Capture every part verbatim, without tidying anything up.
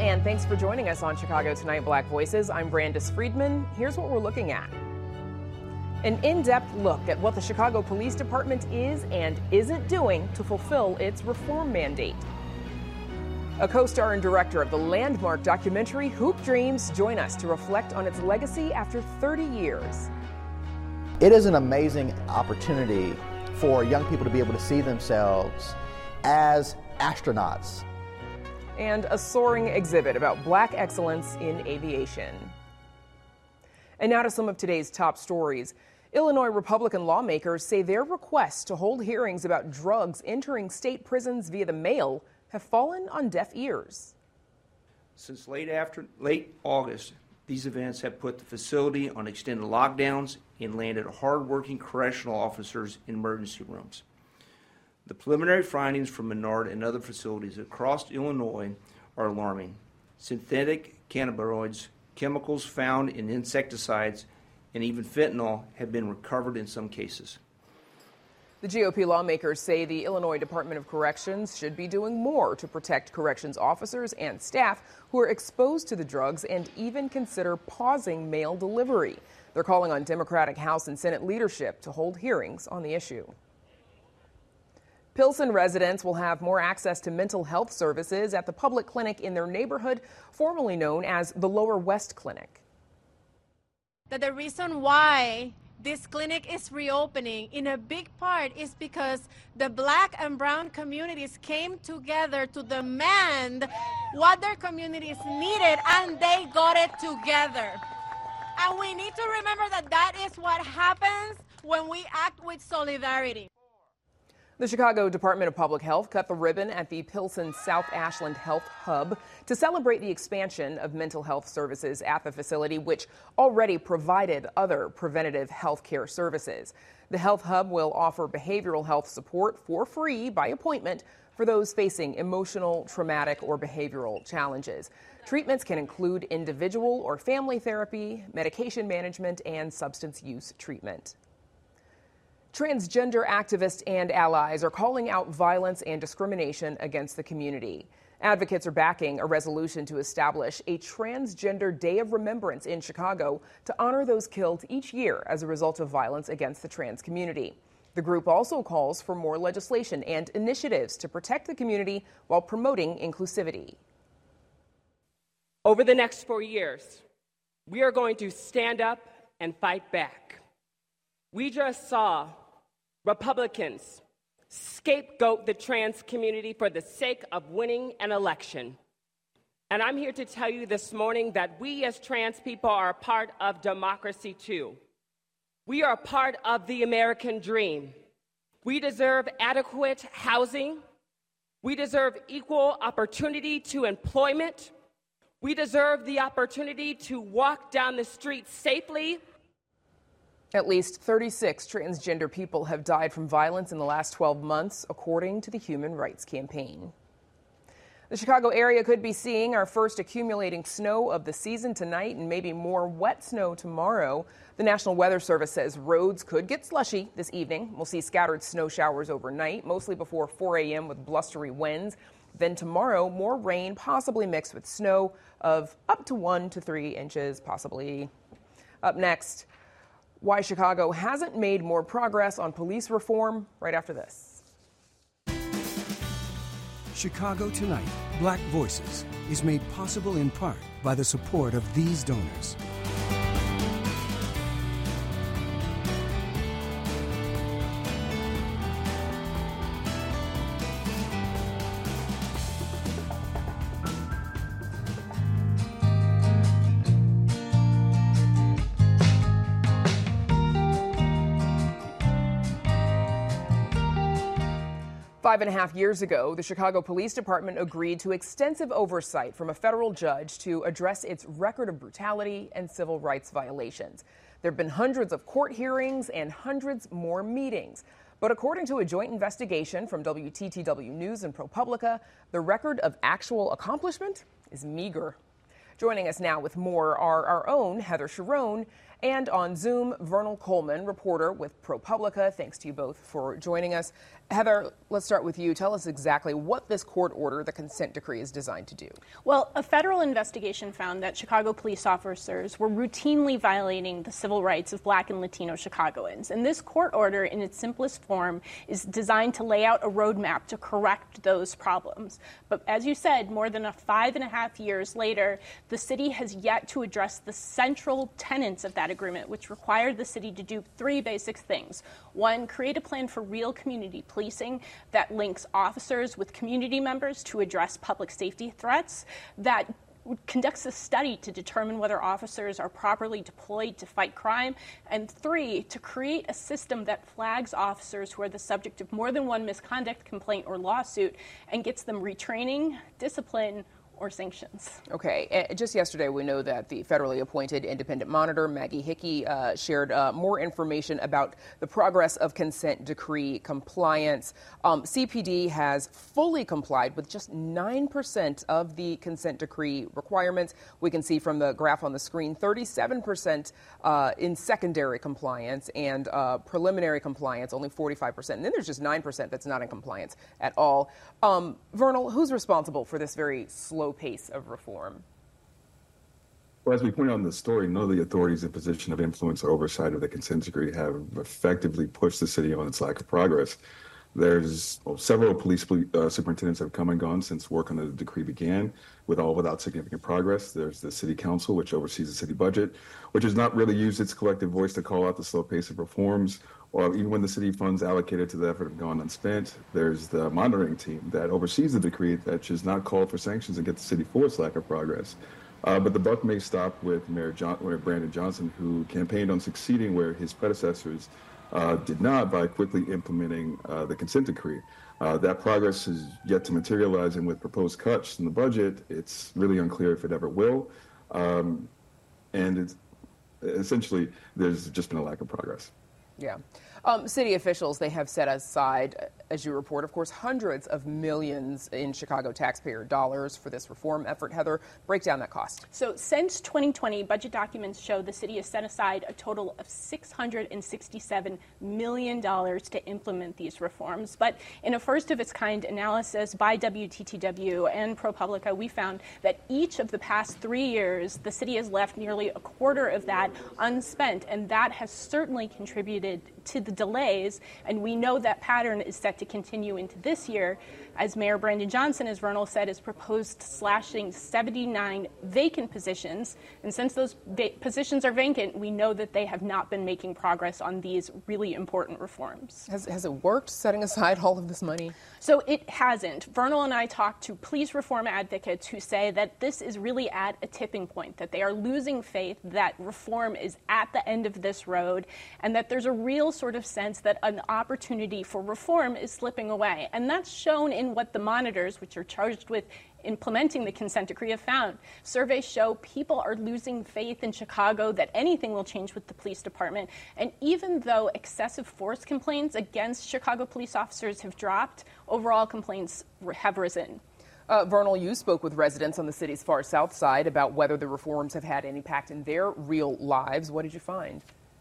and thanks for joining us on Chicago Tonight Black Voices. I'm Brandis Friedman. Here's what we're looking at. An in-depth look at what the Chicago Police Department is and isn't doing to fulfill its reform mandate. A co-star and director of the landmark documentary Hoop Dreams join us to reflect on its legacy after thirty years. It is an amazing opportunity for young people to be able to see themselves as astronauts. And a soaring exhibit about black excellence in aviation. And now to some of today's top stories. Illinois Republican lawmakers say their requests to hold hearings about drugs entering state prisons via the mail have fallen on deaf ears. Since late after late August, these events have put the facility on extended lockdowns and landed hardworking correctional officers in emergency rooms. The preliminary findings from Menard and other facilities across Illinois are alarming. Synthetic cannabinoids, chemicals found in insecticides, and even fentanyl have been recovered in some cases. The G O P lawmakers say the Illinois Department of Corrections should be doing more to protect corrections officers and staff who are exposed to the drugs and even consider pausing mail delivery. They're calling on Democratic House and Senate leadership to hold hearings on the issue. Pilsen residents will have more access to mental health services at the public clinic in their neighborhood, formerly known as the Lower West Clinic. That the reason why this clinic is reopening in a big part is because the black and brown communities came together to demand what their communities needed, and they got it together. And we need to remember that that is what happens when we act with solidarity. The Chicago Department of Public Health cut the ribbon at the Pilsen South Ashland Health Hub to celebrate the expansion of mental health services at the facility, which already provided other preventative health care services. The Health Hub will offer behavioral health support for free by appointment for those facing emotional, traumatic, or behavioral challenges. Treatments can include individual or family therapy, medication management, and substance use treatment. Transgender activists and allies are calling out violence and discrimination against the community. Advocates are backing a resolution to establish a Transgender Day of Remembrance in Chicago to honor those killed each year as a result of violence against the trans community. The group also calls for more legislation and initiatives to protect the community while promoting inclusivity. Over the next four years, we are going to stand up and fight back. We just saw Republicans scapegoat the trans community for the sake of winning an election. And I'm here to tell you this morning that we as trans people are a part of democracy too. We are a part of the American dream. We deserve adequate housing. We deserve equal opportunity to employment. We deserve the opportunity to walk down the street safely. At least thirty-six transgender people have died from violence in the last twelve months, according to the Human Rights Campaign. The Chicago area could be seeing our first accumulating snow of the season tonight and maybe more wet snow tomorrow. The National Weather Service says roads could get slushy this evening. We'll see scattered snow showers overnight, mostly before four a.m. with blustery winds. Then tomorrow, more rain, possibly mixed with snow of up to one to three inches, possibly. Up next, why Chicago hasn't made more progress on police reform, right after this. Chicago Tonight, Black Voices, is made possible in part by the support of these donors. Five and a half years ago, the Chicago Police Department agreed to extensive oversight from a federal judge to address its record of brutality and civil rights violations. There have been hundreds of court hearings and hundreds more meetings. But according to a joint investigation from W T T W News and ProPublica, the record of actual accomplishment is meager. Joining us now with more are our own Heather Cherone and on Zoom, Vernal Coleman, reporter with ProPublica. Thanks to you both for joining us. Heather, let's start with you. Tell us exactly what this court order, the consent decree, is designed to do. Well, a federal investigation found that Chicago police officers were routinely violating the civil rights of Black and Latino Chicagoans. And this court order, in its simplest form, is designed to lay out a roadmap to correct those problems. But as you said, more than a five and a half years later, the city has yet to address the central tenets of that agreement, which required the city to do three basic things. One, create a plan for real community policing that links officers with community members to address public safety threats, that conducts a study to determine whether officers are properly deployed to fight crime, and three, to create a system that flags officers who are the subject of more than one misconduct complaint or lawsuit and gets them retraining, discipline, or sanctions. Okay. Just yesterday, we know that the federally appointed independent monitor, Maggie Hickey, uh, shared uh, more information about the progress of consent decree compliance. Um, C P D has fully complied with just nine percent of the consent decree requirements. We can see from the graph on the screen, thirty-seven percent uh, in secondary compliance and uh, preliminary compliance, only forty-five percent. And then there's just nine percent that's not in compliance at all. Um, Vernal, who's responsible for this very slow pace of reform? Well, as we pointed out in the story, none of the authorities in position of influence or oversight of the consent decree have effectively pushed the city on its lack of progress. There's well, several police uh, superintendents have come and gone since work on the decree began, with all without significant progress. There's the city council, which oversees the city budget, which has not really used its collective voice to call out the slow pace of reforms, or even when the city funds allocated to the effort have gone unspent. There's the monitoring team that oversees the decree that has not called for sanctions and get the city for its lack of progress. Uh, but the buck may stop with Mayor, John, Mayor Brandon Johnson, who campaigned on succeeding where his predecessors Uh, did not by quickly implementing uh, the consent decree. Uh, that progress is yet to materialize, and with proposed cuts in the budget, it's really unclear if it ever will. Um, and it's essentially, there's just been a lack of progress. Yeah. Um, city officials, they have set aside, as you report, of course, hundreds of millions in Chicago taxpayer dollars for this reform effort. Heather, break down that cost. So since twenty twenty, budget documents show the city has set aside a total of six hundred sixty-seven million dollars to implement these reforms. But in a first-of-its-kind analysis by W T T W and ProPublica, we found that each of the past three years, the city has left nearly a quarter of that unspent, and that has certainly contributed to the delays, and we know that pattern is set to continue into this year, as Mayor Brandon Johnson, as Vernal said, has proposed slashing seventy-nine vacant positions. And since those va- positions are vacant, we know that they have not been making progress on these really important reforms. Has, has it worked, setting aside all of this money? So it hasn't. Vernal and I talked to police reform advocates who say that this is really at a tipping point, that they are losing faith that reform is at the end of this road, and that there's a real sort of sense that an opportunity for reform is slipping away. And that's shown in what the monitors, which are charged with implementing the consent decree, have found. Surveys show people are losing faith in Chicago that anything will change with the police department. And even though excessive force complaints against Chicago police officers have dropped, overall complaints have risen. Uh, Vernal, you spoke with residents on the city's far south side about whether the reforms have had an impact in their real lives. What did you find?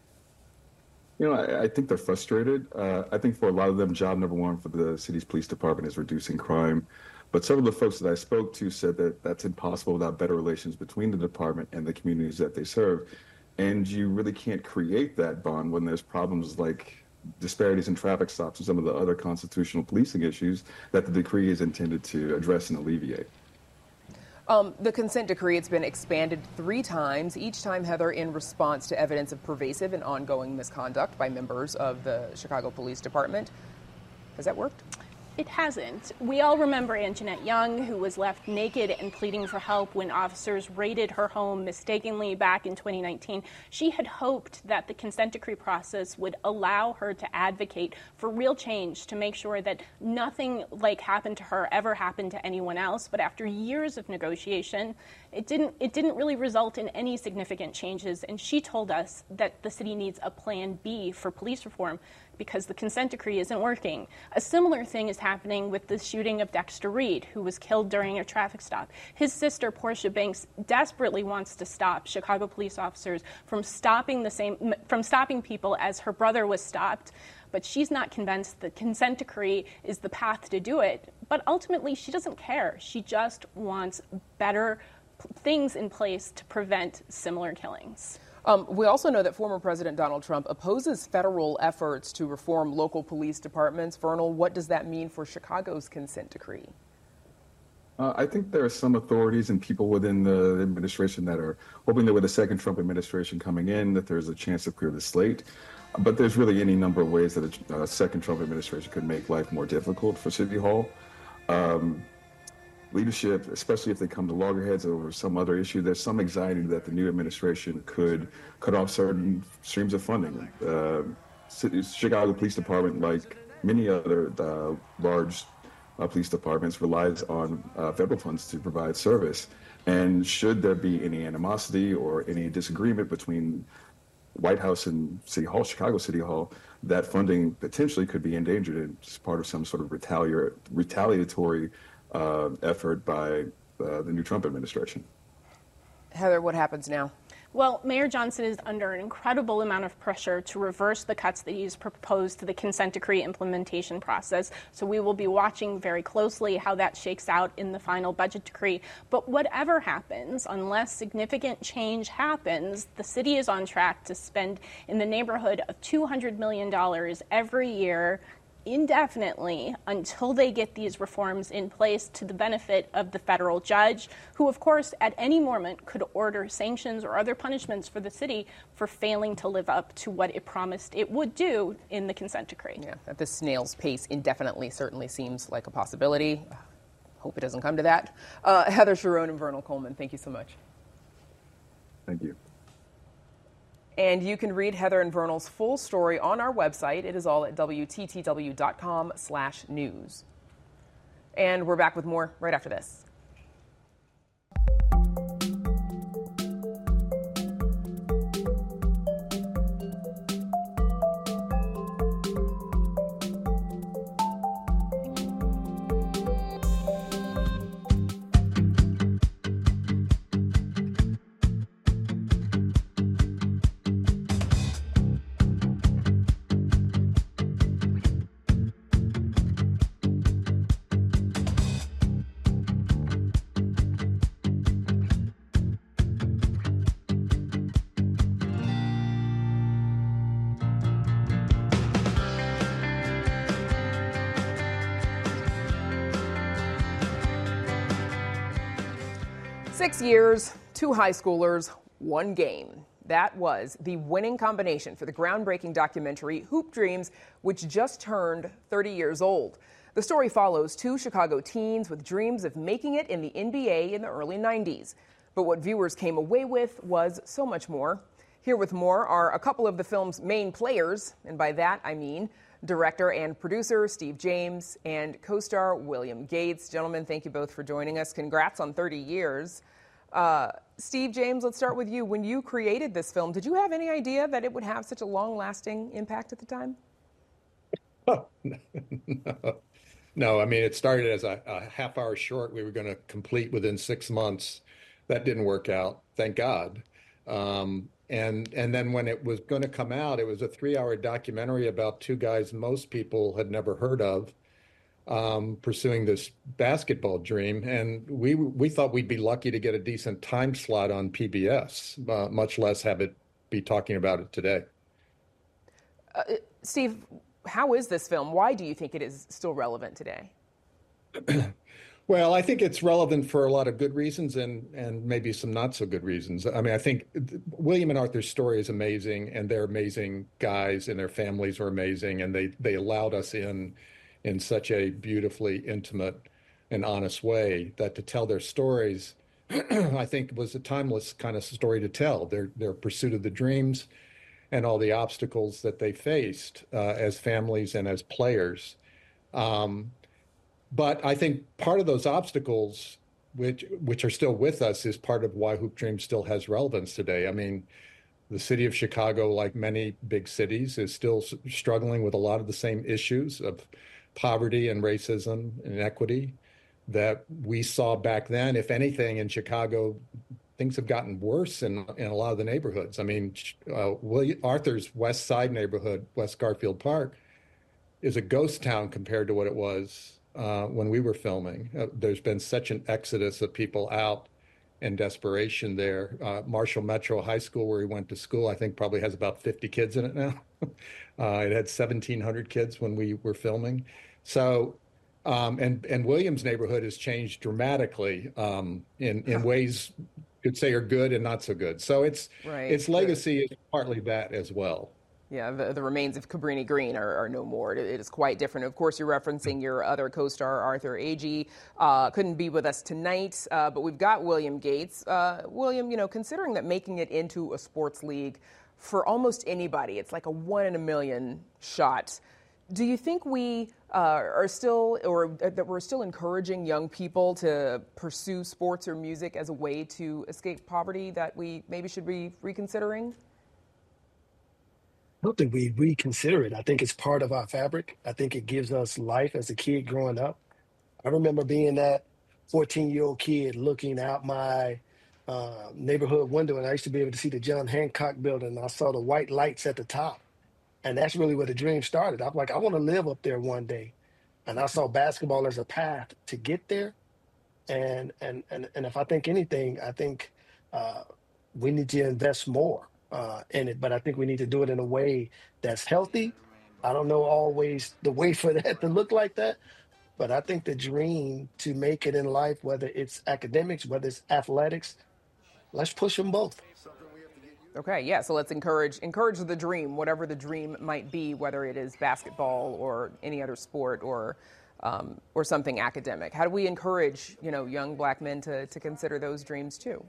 You know, I, I think they're frustrated. Uh, I think for a lot of them, job number one for the city's police department is reducing crime. But several of the folks that I spoke to said that that's impossible without better relations between the department and the communities that they serve. And you really can't create that bond when there's problems like disparities in traffic stops and some of the other constitutional policing issues that the decree is intended to address and alleviate. Um, the consent decree, it's been expanded three times, each time, Heather, in response to evidence of pervasive and ongoing misconduct by members of the Chicago Police Department. Has that worked? It hasn't. We all remember Anjanette Young, who was left naked and pleading for help when officers raided her home mistakenly back in twenty nineteen. She had hoped that the consent decree process would allow her to advocate for real change, to make sure that nothing like happened to her ever happened to anyone else. But after years of negotiation, it didn't, it didn't really result in any significant changes. And she told us that the city needs a plan B for police reform because the consent decree isn't working. A similar thing is happening with the shooting of Dexter Reed, who was killed during a traffic stop. His sister, Portia Banks, desperately wants to stop Chicago police officers from stopping the same from stopping people as her brother was stopped. But she's not convinced the consent decree is the path to do it. But ultimately, she doesn't care. She just wants better things in place to prevent similar killings. Um, we also know that former President Donald Trump opposes federal efforts to reform local police departments. Vernal, what does that mean for Chicago's consent decree? Uh, I think there are some authorities and people within the administration that are hoping that with a second Trump administration coming in, that there's a chance to clear the slate. But there's really any number of ways that a, a second Trump administration could make life more difficult for City Hall. Um, leadership, especially if they come to loggerheads over some other issue, there's some anxiety that the new administration could cut off certain streams of funding. Uh, Chicago Police Department, like many other uh, large uh, police departments, relies on uh, federal funds to provide service. And should there be any animosity or any disagreement between White House and City Hall, Chicago City Hall, that funding potentially could be endangered as part of some sort of retaliatory, retaliatory uh, effort by uh, the new Trump administration. Heather, what happens now? Well, Mayor Johnson is under an incredible amount of pressure to reverse the cuts that he's proposed to the consent decree implementation process. So we will be watching very closely how that shakes out in the final budget decree. But whatever happens, unless significant change happens, the city is on track to spend in the neighborhood of two hundred million dollars every year indefinitely until they get these reforms in place to the benefit of the federal judge, who, of course, at any moment could order sanctions or other punishments for the city for failing to live up to what it promised it would do in the consent decree. Yeah, at this snail's pace indefinitely certainly seems like a possibility. Hope it doesn't come to that. Uh, Heather Cherone and Vernal Coleman, thank you so much. Thank you. And you can read Heather and Vernal's full story on our website. It is all at W T T W dot com slash news. And we're back with more right after this. Six years, two high schoolers, one game. That was the winning combination for the groundbreaking documentary Hoop Dreams, which just turned thirty years old. The story follows two Chicago teens with dreams of making it in the N B A in the early nineties. But what viewers came away with was so much more. Here with more are a couple of the film's main players, and by that I mean director and producer Steve James and co-star William Gates. Gentlemen, thank you both for joining us. Congrats on thirty years. Uh, Steve James, let's start with you. When you created this film, did you have any idea that it would have such a long-lasting impact at the time? Oh, no. No, I mean, it started as a, a half hour short we were going to complete within six months. That didn't work out, thank God. Um, and and then when it was going to come out, it was a three-hour documentary about two guys most people had never heard of, um, pursuing this basketball dream. And we we thought we'd be lucky to get a decent time slot on P B S, uh, much less have it be talking about it today. Uh, Steve, how is this film? Why do you think it is still relevant today? Well, I think it's relevant for a lot of good reasons and and maybe some not so good reasons. I mean, I think William and Arthur's story is amazing, and they're amazing guys, and their families are amazing, and they they allowed us in in such a beautifully intimate and honest way that to tell their stories, I think was a timeless kind of story to tell. Their their pursuit of the dreams and all the obstacles that they faced uh, as families and as players. Um, But I think part of those obstacles, which which are still with us, is part of why Hoop Dreams still has relevance today. I mean, the city of Chicago, like many big cities, is still s- struggling with a lot of the same issues of poverty and racism and inequity that we saw back then. If anything, in Chicago, things have gotten worse in, in a lot of the neighborhoods. I mean, uh, William Arthur's West Side neighborhood, West Garfield Park, is a ghost town compared to what it was uh, when we were filming. Uh, there's been such an exodus of people out in desperation there. Uh, Marshall Metro High School, where he went to school, I think probably has about fifty kids in it now. uh, it had seventeen hundred kids when we were filming. So, um, and and Williams' neighborhood has changed dramatically um, in in ways you could say are good and not so good. So its Right. its legacy is partly that as well. Yeah, the, the remains of Cabrini Green are, are no more. It, it is quite different. Of course, you're referencing your other co-star, Arthur Agee. Uh, couldn't be with us tonight, uh, but we've got William Gates. Uh, William, you know, considering that making it into a sports league for almost anybody, it's like a one in a million shot. Do you think we uh, are still, or that we're still encouraging young people to pursue sports or music as a way to escape poverty that we maybe should be reconsidering? I don't think we reconsider it. I think it's part of our fabric. I think it gives us life as a kid growing up. I remember being that fourteen-year-old kid looking out my uh, neighborhood window, and I used to be able to see the John Hancock building. And I saw the white lights at the top. And that's really where the dream started. I'm like, I want to live up there one day. And I saw basketball as a path to get there. And and and, and if I think anything, I think uh, we need to invest more uh, in it. But I think we need to do it in a way that's healthy. I don't know always the way for that to look like that. But I think the dream to make it in life, whether it's academics, whether it's athletics, let's push them both. Okay, yeah, so let's encourage encourage the dream, whatever the dream might be, whether it is basketball or any other sport or um, or something academic. How do we encourage, you know, young black men to, to consider those dreams too?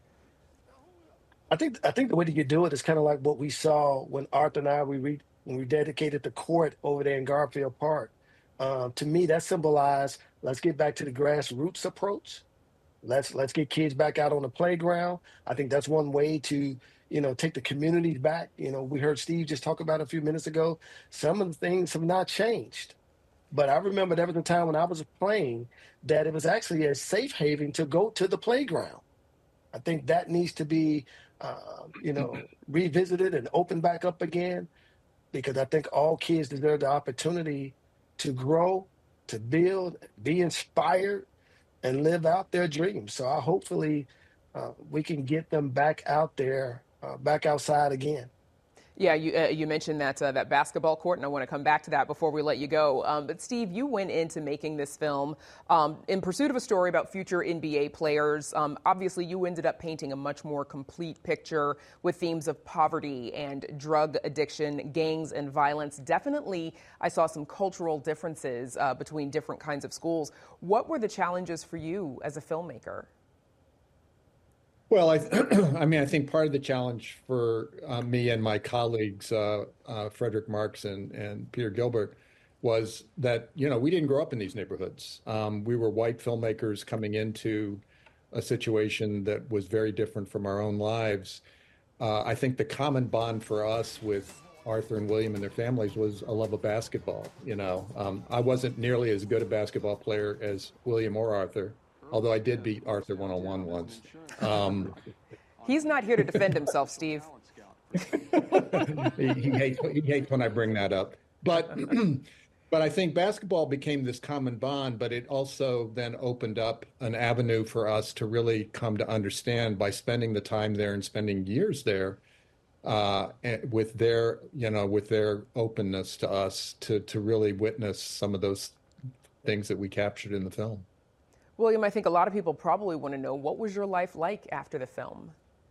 I think I think the way that you do it is kind of like what we saw when Arthur and I we re, when we dedicated the court over there in Garfield Park. Um, to me, that symbolized let's get back to the grassroots approach. Let's let's get kids back out on the playground. I think that's one way to, you know, take the communities back. You know, we heard Steve just talk about it a few minutes ago. Some of the things have not changed. But I remember there was a time when I was playing that it was actually a safe haven to go to the playground. I think that needs to be, uh, you know, revisited and opened back up again, because I think all kids deserve the opportunity to grow, to build, be inspired, and live out their dreams. So I hopefully uh, we can get them back out there, uh, back outside again. Yeah, you uh, you mentioned that uh, that basketball court, and I want to come back to that before we let you go. Um, but Steve, you went into making this film um, in pursuit of a story about future N B A players. Um, obviously, you ended up painting a much more complete picture with themes of poverty and drug addiction, gangs, and violence. Definitely, I saw some cultural differences uh, between different kinds of schools. What were the challenges for you as a filmmaker? Well, I, I mean, I think part of the challenge for uh, me and my colleagues, uh, uh, Frederick Marks and, and Peter Gilbert, was that, you know, we didn't grow up in these neighborhoods. Um, we were white filmmakers coming into a situation that was very different from our own lives. Uh, I think the common bond for us with Arthur and William and their families was a love of basketball. You know, um, I wasn't nearly as good a basketball player as William or Arthur, although I did beat Arthur one-on-one once. Um, He's not here to defend himself, Steve. he, he, hates, he hates when I bring that up. But, but I think basketball became this common bond, but it also then opened up an avenue for us to really come to understand by spending the time there and spending years there uh, with their, you know, with their openness to us to, to really witness some of those things that we captured in the film. William, I think a lot of people probably want to know, what was your life like after the film?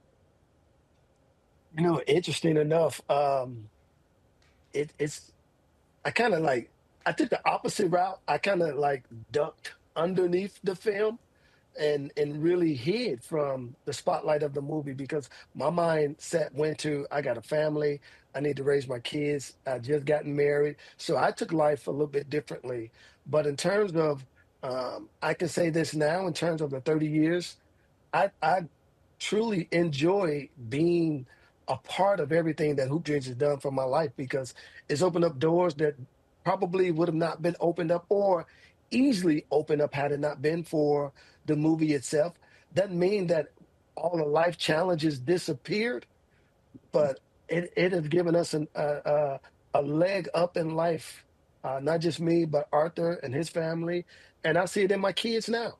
You know, interesting enough, um, it, it's, I kind of like, I took the opposite route. I kind of like ducked underneath the film and and really hid from the spotlight of the movie, because my mindset went to, I got a family, I need to raise my kids, I just gotten married. So I took life a little bit differently. But in terms of, Um, I can say this now in terms of the thirty years, I, I truly enjoy being a part of everything that Hoop Dreams has done for my life, because it's opened up doors that probably would have not been opened up or easily opened up had it not been for the movie itself. Doesn't mean that all the life challenges disappeared, but it, it has given us an, uh, uh, a leg up in life. Uh, not just me, but Arthur and his family. And I see it in my kids now.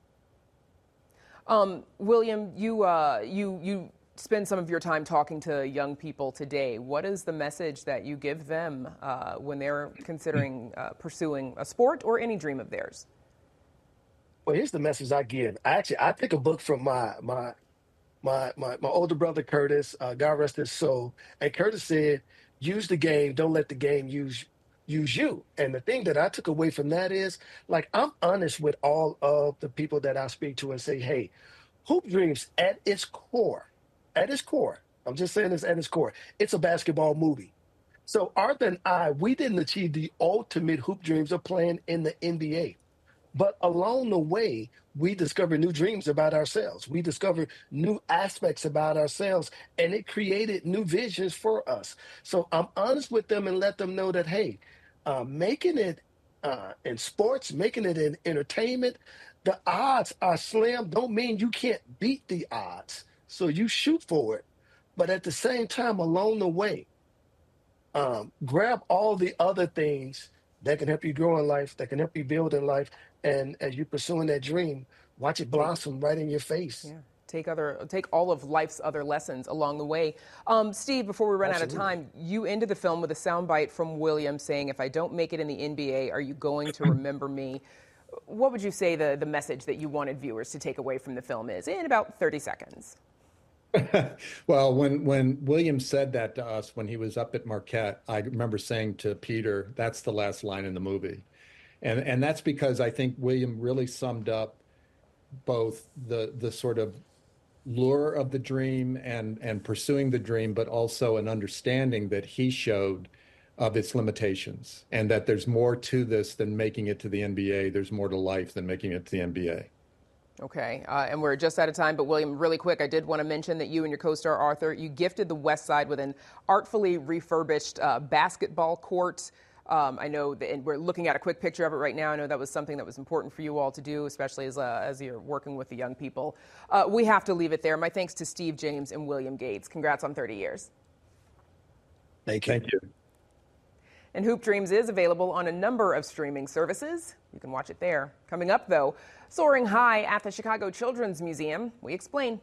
Um, William, you, uh, you, you spend some of your time talking to young people today. What is the message that you give them uh, when they're considering uh, pursuing a sport or any dream of theirs? Well, here's the message I give. Actually, I took a book from my my my my, my older brother Curtis, uh, God rest his soul. And Curtis said, "Use the game. Don't let the game use use you." And the thing that I took away from that is, like, I'm honest with all of the people that I speak to and say, hey, Hoop Dreams at its core, at its core, I'm just saying this at its core, it's a basketball movie. So Arthur and I, we didn't achieve the ultimate Hoop Dreams of playing in the N B A. But along the way, we discovered new dreams about ourselves. We discovered new aspects about ourselves, and it created new visions for us. So I'm honest with them and let them know that, hey, uh, making it uh, in sports, making it in entertainment, the odds are slim. Don't mean you can't beat the odds. So you shoot for it. But at the same time, along the way, um, grab all the other things that can help you grow in life, that can help you build in life. And as you're pursuing that dream, watch it blossom right in your face. Yeah. Take other, take all of life's other lessons along the way. Um, Steve, before we run Absolutely. out of time, you ended the film with a soundbite from William saying, "If I don't make it in the N B A, are you going to remember me?" What would you say the, the message that you wanted viewers to take away from the film is in about thirty seconds? Well, when, when William said that to us when he was up at Marquette, I remember saying to Peter, that's the last line in the movie. And and that's because I think William really summed up both the the sort of lure of the dream and, and pursuing the dream, but also an understanding that he showed of its limitations and that there's more to this than making it to the N B A. There's more to life than making it to the N B A. Okay, uh, and we're just out of time, but William, really quick, I did want to mention that you and your co-star Arthur, you gifted the West Side with an artfully refurbished uh, basketball court. Um, I know that, and we're looking at a quick picture of it right now. I know that was something that was important for you all to do, especially as, uh, as you're working with the young people. Uh, we have to leave it there. My thanks to Steve James and William Gates. Congrats on thirty years. Thank you. Thank you. And Hoop Dreams is available on a number of streaming services. You can watch it there. Coming up, though, soaring high at the Chicago Children's Museum. We explain.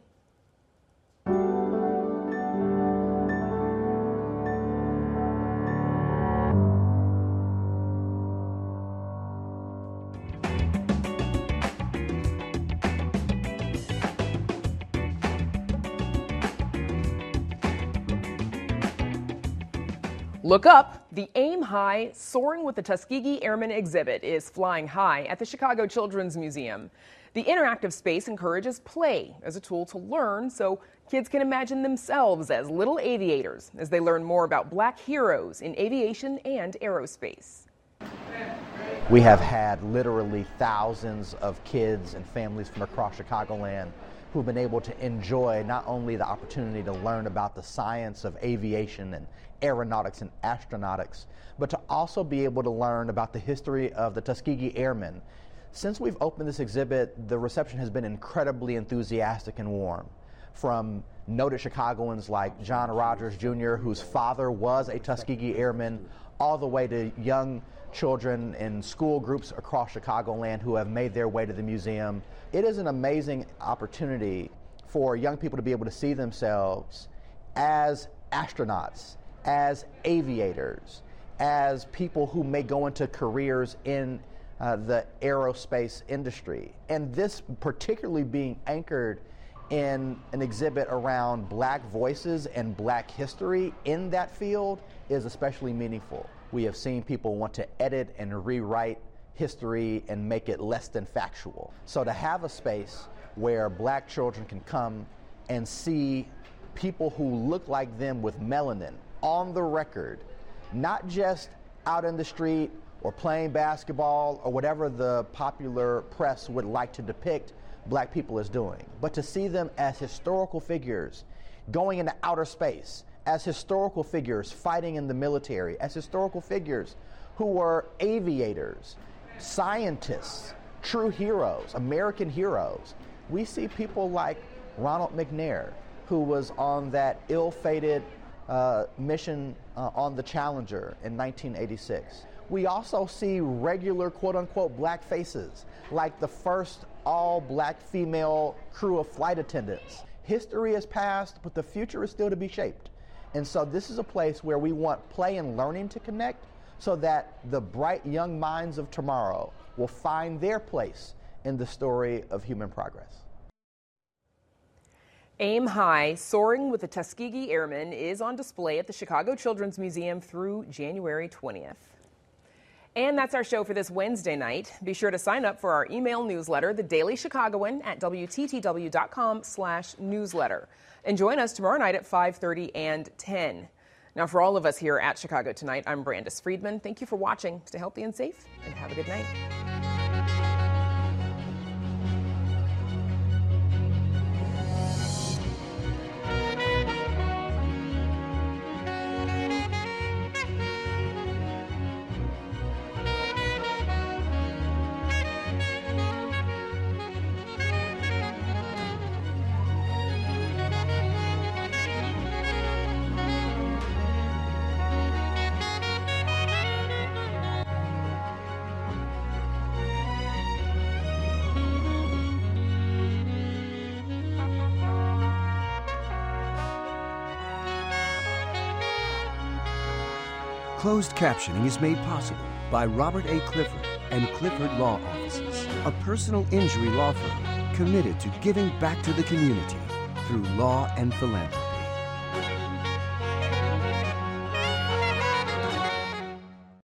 Look up. The Aim High Soaring with the Tuskegee Airmen exhibit is flying high at the Chicago Children's Museum. The interactive space encourages play as a tool to learn so kids can imagine themselves as little aviators as they learn more about black heroes in aviation and aerospace. We have had literally thousands of kids and families from across Chicagoland who've been able to enjoy not only the opportunity to learn about the science of aviation and aeronautics and astronautics, but to also be able to learn about the history of the Tuskegee Airmen. Since we've opened this exhibit, the reception has been incredibly enthusiastic and warm. From noted Chicagoans like John Rogers Junior, whose father was a Tuskegee Airman, all the way to young children in school groups across Chicagoland who have made their way to the museum. It is an amazing opportunity for young people to be able to see themselves as astronauts, as aviators, as people who may go into careers in uh, the aerospace industry. And this particularly being anchored in an exhibit around black voices and black history in that field is especially meaningful. We have seen people want to edit and rewrite history and make it less than factual. So to have a space where black children can come and see people who look like them with melanin on the record, not just out in the street or playing basketball or whatever the popular press would like to depict black people as doing, but to see them as historical figures going into outer space, as historical figures fighting in the military, as historical figures who were aviators, scientists, true heroes, American heroes. We see people like Ronald McNair, who was on that ill-fated uh, mission uh, on the Challenger in nineteen eighty-six. We also see regular quote-unquote black faces, like the first all-black female crew of flight attendants. History is past, but the future is still to be shaped. And so this is a place where we want play and learning to connect so that the bright young minds of tomorrow will find their place in the story of human progress. Aim High, Soaring with the Tuskegee Airmen is on display at the Chicago Children's Museum through January twentieth. And that's our show for this Wednesday night. Be sure to sign up for our email newsletter, The Daily Chicagoan, at W T T W dot com slash newsletter. And join us tomorrow night at five thirty and ten. Now, for all of us here at Chicago Tonight, I'm Brandis Friedman. Thank you for watching. Stay healthy and safe, and have a good night. Closed captioning is made possible by Robert A. Clifford and Clifford Law Offices, a personal injury law firm committed to giving back to the community through law and philanthropy.